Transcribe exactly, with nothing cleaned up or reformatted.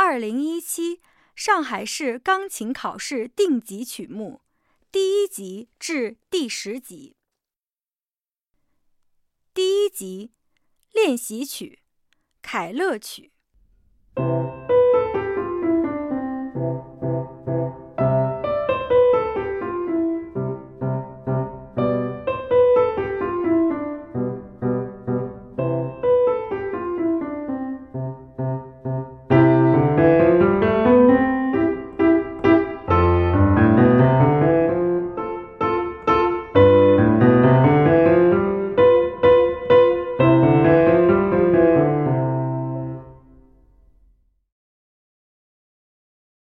二零一七上海市钢琴考试定级曲目，第一集至第十集。第一集练习曲，凯勒曲。